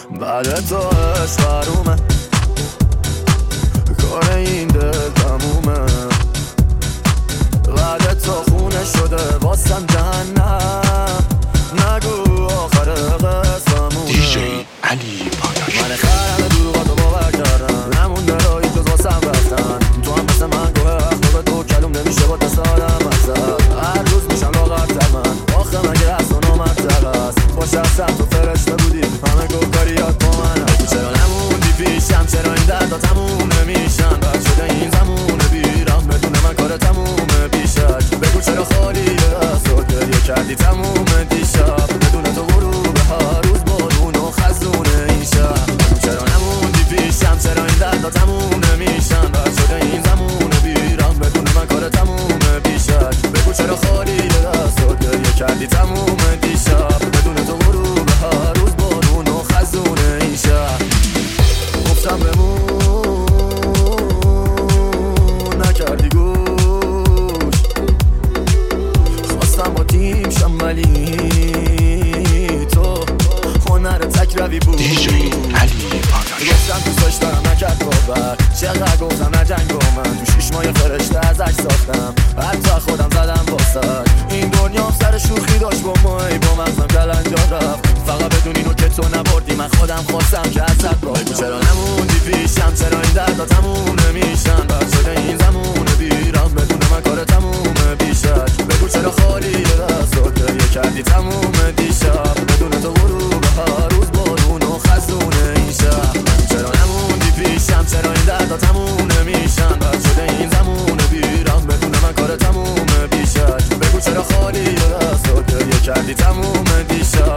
بعد تو عشق حرومه، کار این دل تمومه. بعد تو خونه شده واسم جهنم، نگو آخر قسمونه. دیجی علی پاداش من خرم دروغاتو باور کردم، نمونده رایی جز واسم رفتن. تو هم مثل من گوه اخلاق به تو کلوم نمیشه با دست آدم مقصد. هر روز میشم لاغرتر من، آخه مگه از تو نامدتر است. باشه اصلا تو فرشته بودی، همه گو کاریات با من هست. چرا نموندی پیشم، چرا این دردا تموم نمیشن؟ بد شده این زمونه بیرم بدون من کار تمومه بیشک. بگو چرا خالی دست گریه کردی تموم دیشب، بدون تو غروب هر روز بارون و خزونه این شب. چرا نموندی پیشم، چرا این دردا تموم نمیشن؟ بد شده این زمونه بیرم بدون من کار تمومه بیشک. بگو چرا خالی دست گریه کردی تموم دیشب، بدون تو غروب هر روز بارون و خزونه این شب. گفتم بمون نکردی گوش، خواستم با تیم شم ولی تو هنر تک روی بود. دیجی علی پاداش گفتم دوست داشتم نکرد باور، چقدر گفتم نجنگ با من. تو 6 ماه فرشته ازش ساختم، حتی خودم زدم واسد. این دنیا سر شوخی داشت با مایی، با مغزم کلنجار رفت. فقط بدون اینو که تو نبردی، من خودم خواستم که ازت باید. چرا نموندی پیشم، چرا این دردا تموم نمیشن؟ بد شده این زمونه بیرم بدون من کار تمومه بیشک. بگو چرا خالی دست گریه کردی تموم دیشب، بدون تو غروب هر روز بارون و خزونه این شب. چرا نموندی پیشم، چرا این دردا تموم نمیشن؟ بد شده این زمونه بیرم بدون من کار تمومه بیشک. بگو چرا خالی دست گریه کردی تموم دیشب،